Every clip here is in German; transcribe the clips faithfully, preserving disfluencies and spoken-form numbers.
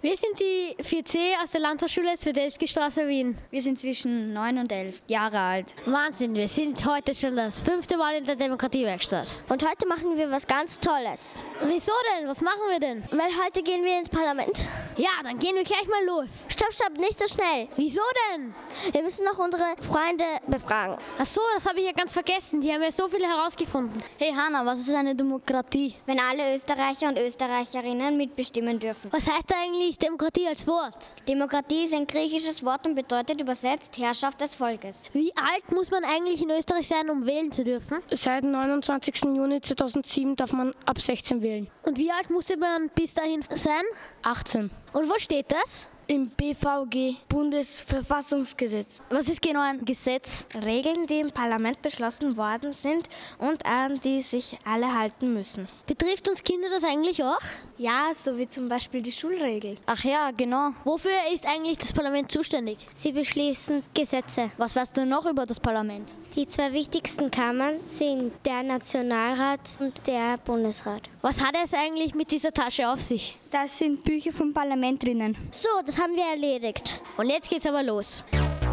Wir sind die vier C aus der Landesschule Zwiedelski-Straße, Wien. Wir sind zwischen neun und elf Jahre alt. Wahnsinn, wir sind heute schon das fünfte Mal in der Demokratiewerkstatt. Und heute machen wir was ganz Tolles. Wieso denn? Was machen wir denn? Weil heute gehen wir ins Parlament. Ja, dann gehen wir gleich mal los. Stopp, stopp, nicht so schnell. Wieso denn? Wir müssen noch unsere Freunde befragen. Ach so, das habe ich ja ganz vergessen. Die haben ja so viele herausgefunden. Hey Hanna, was ist eine Demokratie? Wenn alle Österreicher und Österreicherinnen mitbestimmen dürfen. Was heißt eigentlich Demokratie als Wort? Demokratie ist ein griechisches Wort und bedeutet übersetzt Herrschaft des Volkes. Wie alt muss man eigentlich in Österreich sein, um wählen zu dürfen? Seit neunundzwanzigsten Juni zweitausendsieben darf man ab sechzehn wählen. Und wie alt musste man bis dahin sein? achtzehn. Und wo steht das? Im B V G, Bundesverfassungsgesetz. Was ist genau ein Gesetz? Regeln, die im Parlament beschlossen worden sind und an die sich alle halten müssen. Betrifft uns Kinder das eigentlich auch? Ja, so wie zum Beispiel die Schulregel. Ach ja, genau. Wofür ist eigentlich das Parlament zuständig? Sie beschließen Gesetze. Was weißt du noch über das Parlament? Die zwei wichtigsten Kammern sind der Nationalrat und der Bundesrat. Was hat es eigentlich mit dieser Tasche auf sich? Da sind Bücher vom Parlament drinnen. So, das haben wir erledigt. Und jetzt geht's aber los.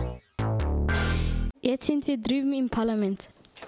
Jetzt sind wir drüben im Parlament.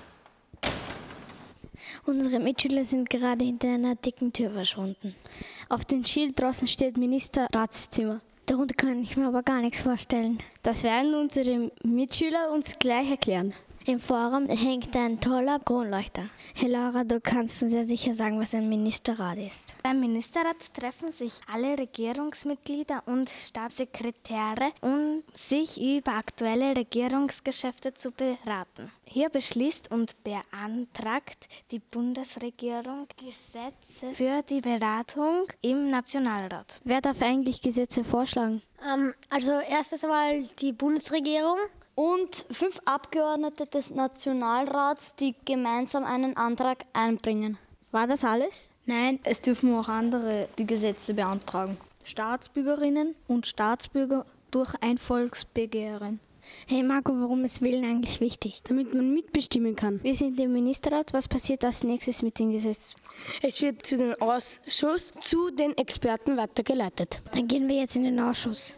Unsere Mitschüler sind gerade hinter einer dicken Tür verschwunden. Auf dem Schild draußen steht Ministerratszimmer. Darunter kann ich mir aber gar nichts vorstellen. Das werden unsere Mitschüler uns gleich erklären. Im Forum hängt ein toller Kronleuchter. Hey Laura, du kannst uns ja sicher sagen, was ein Ministerrat ist. Beim Ministerrat treffen sich alle Regierungsmitglieder und Staatssekretäre, um sich über aktuelle Regierungsgeschäfte zu beraten. Hier beschließt und beantragt die Bundesregierung Gesetze für die Beratung im Nationalrat. Wer darf eigentlich Gesetze vorschlagen? Ähm, also erstes einmal die Bundesregierung. Und fünf Abgeordnete des Nationalrats, die gemeinsam einen Antrag einbringen. War das alles? Nein, es dürfen auch andere die Gesetze beantragen. Staatsbürgerinnen und Staatsbürger durch ein Volksbegehren. Hey Marco, warum ist Wählen eigentlich wichtig? Damit man mitbestimmen kann. Wir sind im Ministerrat. Was passiert als nächstes mit dem Gesetz? Es wird zu den Ausschuss, zu den Experten weitergeleitet. Dann gehen wir jetzt in den Ausschuss.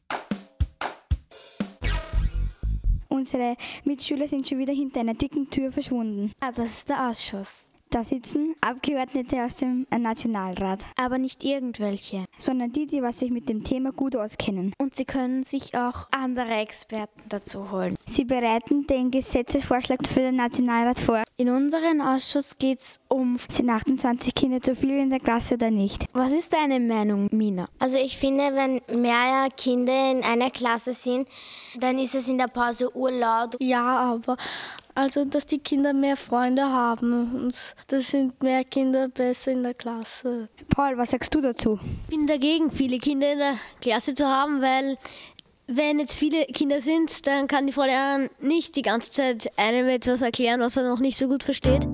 Unsere Mitschüler sind schon wieder hinter einer dicken Tür verschwunden. Ah, das ist der Ausschuss. Da sitzen Abgeordnete aus dem Nationalrat. Aber nicht irgendwelche. Sondern die, die was sich mit dem Thema gut auskennen. Und sie können sich auch andere Experten dazu holen. Sie bereiten den Gesetzesvorschlag für den Nationalrat vor. In unserem Ausschuss geht es um, sind achtundzwanzig Kinder zu viel in der Klasse oder nicht? Was ist deine Meinung, Mina? Also ich finde, wenn mehr Kinder in einer Klasse sind, dann ist es in der Pause urlaut. Ja, aber also, dass die Kinder mehr Freunde haben und das sind mehr Kinder besser in der Klasse. Paul, was sagst du dazu? Ich bin dagegen, viele Kinder in der Klasse zu haben, weil wenn jetzt viele Kinder sind, dann kann die Frau Lehrerin nicht die ganze Zeit einem etwas erklären, was er noch nicht so gut versteht.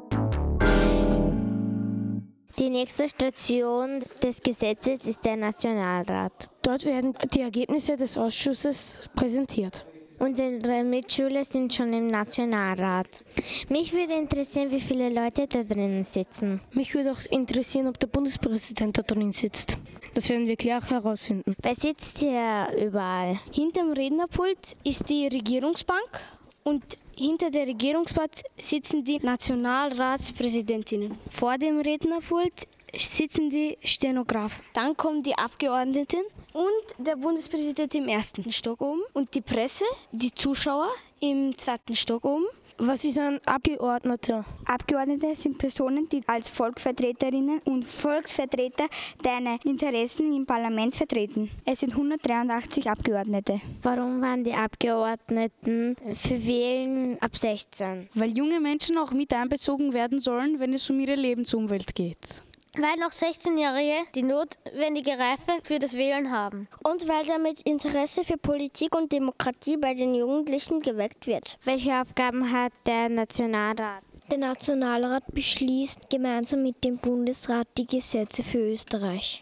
Die nächste Station des Gesetzes ist der Nationalrat. Dort werden die Ergebnisse des Ausschusses präsentiert. Unsere Mitschüler sind schon im Nationalrat. Mich würde interessieren, wie viele Leute da drinnen sitzen. Mich würde auch interessieren, ob der Bundespräsident da drin sitzt. Das werden wir gleich herausfinden. Wer sitzt hier überall? Hinterm Rednerpult ist die Regierungsbank und hinter der Regierungsbank sitzen die Nationalratspräsidentinnen. Vor dem Rednerpult sitzen die Stenografen. Dann kommen die Abgeordneten und der Bundespräsident im ersten Stock oben und die Presse, die Zuschauer im zweiten Stock oben. Was ist ein Abgeordneter? Abgeordnete sind Personen, die als Volksvertreterinnen und Volksvertreter deine Interessen im Parlament vertreten. Es sind hundertdreiundachtzig Abgeordnete. Warum waren die Abgeordneten für Wählen ab sechzehn? Weil junge Menschen auch mit einbezogen werden sollen, wenn es um ihre Lebensumwelt geht. Weil noch sechzehnjährige die notwendige Reife für das Wählen haben. Und weil damit Interesse für Politik und Demokratie bei den Jugendlichen geweckt wird. Welche Aufgaben hat der Nationalrat? Der Nationalrat beschließt gemeinsam mit dem Bundesrat die Gesetze für Österreich.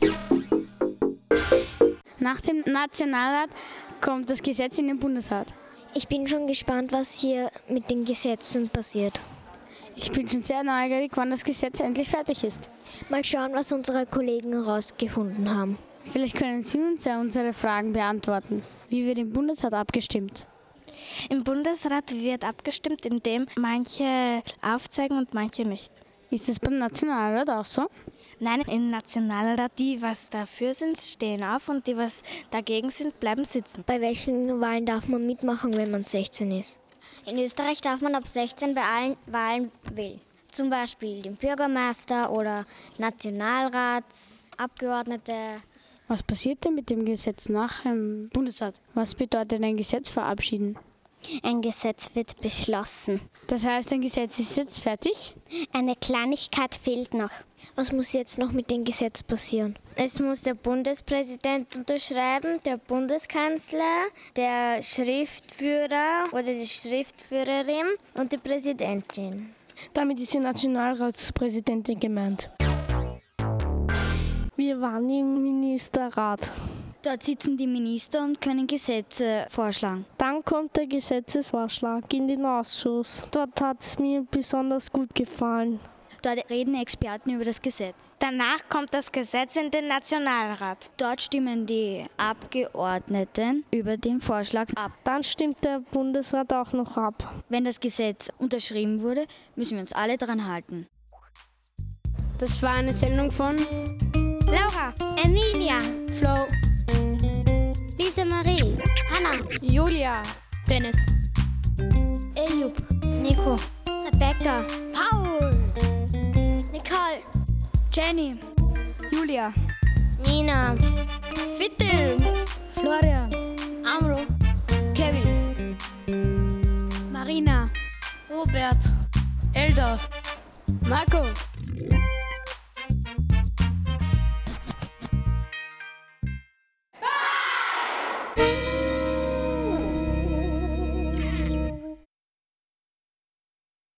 Nach dem Nationalrat kommt das Gesetz in den Bundesrat. Ich bin schon gespannt, was hier mit den Gesetzen passiert. Ich bin schon sehr neugierig, wann das Gesetz endlich fertig ist. Mal schauen, was unsere Kollegen herausgefunden haben. Vielleicht können Sie uns ja unsere Fragen beantworten. Wie wird im Bundesrat abgestimmt? Im Bundesrat wird abgestimmt, indem manche aufzeigen und manche nicht. Ist es beim Nationalrat auch so? Nein, im Nationalrat, die was dafür sind, stehen auf und die was dagegen sind, bleiben sitzen. Bei welchen Wahlen darf man mitmachen, wenn man sechzehn ist? In Österreich darf man ab sechzehn bei allen Wahlen wählen. Zum Beispiel den Bürgermeister oder Nationalratsabgeordnete. Was passiert denn mit dem Gesetz nach dem Bundesrat? Was bedeutet ein Gesetz verabschieden? Ein Gesetz wird beschlossen. Das heißt, ein Gesetz ist jetzt fertig? Eine Kleinigkeit fehlt noch. Was muss jetzt noch mit dem Gesetz passieren? Es muss der Bundespräsident unterschreiben, der Bundeskanzler, der Schriftführer oder die Schriftführerin und die Präsidentin. Damit ist die Nationalratspräsidentin gemeint. Wir waren im Ministerrat. Dort sitzen die Minister und können Gesetze vorschlagen. Dann kommt der Gesetzesvorschlag in den Ausschuss. Dort hat es mir besonders gut gefallen. Dort reden Experten über das Gesetz. Danach kommt das Gesetz in den Nationalrat. Dort stimmen die Abgeordneten über den Vorschlag ab. Dann stimmt der Bundesrat auch noch ab. Wenn das Gesetz unterschrieben wurde, müssen wir uns alle daran halten. Das war eine Sendung von Laura, Emilia, Flo, Lisa Marie, Hanna, Julia, Dennis, Eliub, Nico, Rebecca, Paul, Nicole, Jenny, Julia, Nina, Fittel, Florian, Amro, Kevin, Marina, Robert, Elda, Marco,